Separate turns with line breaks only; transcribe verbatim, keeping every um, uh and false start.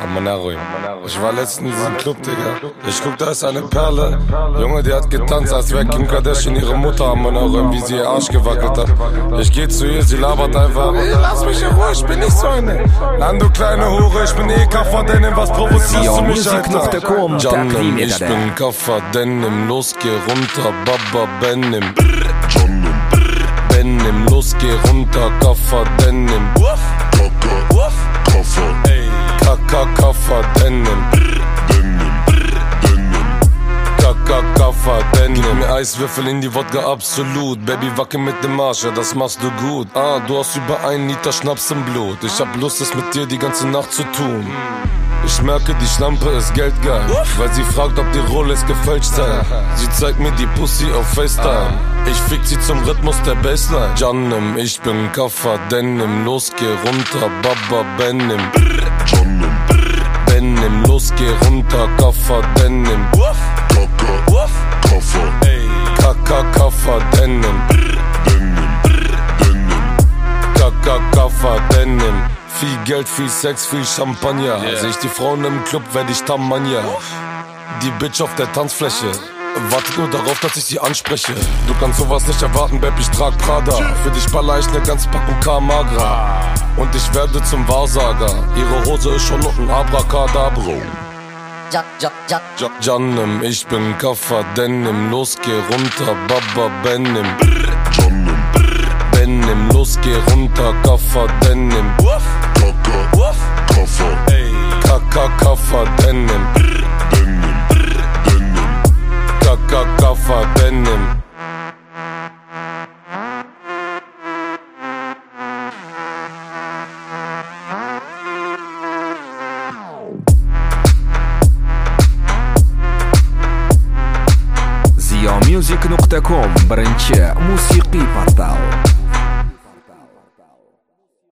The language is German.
Amanaro. Ich war letztens in diesem Club, Digga. Ich guck, da ist eine Perle. Junge, die hat getanzt, als wäre Kim Kardashian ihre Mutter Amanaro, wie sie ihr Arsch gewackelt hat. Ich geh zu ihr, sie labert einfach. Ey, lass mich in Ruhe, ich bin nicht so eine. Nein, du kleine Hure, ich bin eh Kaffer Denim, was provozierst du mich, Alter? Jannen, ich bin Kaffer Denim, los geh runter, Baba Benim. Benim, los geh runter, Kaffer Denim. Kaffer, Kaka, Kaffer Denim. Kaka, Kaffer Denim. Gib mir Eiswürfel in die Wodka, absolut. Baby, wacke mit dem Arsch, ja, das machst du gut. Ah, du hast über einen Liter Schnaps im Blut. Ich hab Lust, es mit dir die ganze Nacht zu tun. Ich merke, die Schlampe ist geldgeil, weil sie fragt, ob die Rolex gefälscht sei. Sie zeigt mir die Pussy auf FaceTime. Ich fick sie zum Rhythmus der Bassline. Janem, ich bin Kaffer Denim, los geh runter, Baba Benim. Janem, Benim, los geh runter, Kaffer Denim. Kaka, Kaffer, Kaka, Kaffer Denim. Kaka, Kaffer Denim. Viel Geld, viel Sex, viel Champagner. Yeah. Seh ich die Frauen im Club, werd ich Tamania. Die Bitch auf der Tanzfläche wartet nur darauf, dass ich sie anspreche. Du kannst sowas nicht erwarten, Baby, ich trag Prada. Für dich baller ich ne ganze Packung Kamagra. Und ich werde zum Wahrsager. Ihre Hose ist schon unten Abracadabro. Ja, ja, ja, ja. Janem, ich bin Kaffer Denim, los geh runter, Baba Benim. Janem, Benim, los geh runter, Kaffer Denim. Kaka, Kaffer, Kaka, Kaffer Denim. Kaka, Kaffer Denim.
Ziyo Music نقطة كوم برنامج موسيقي بورتال.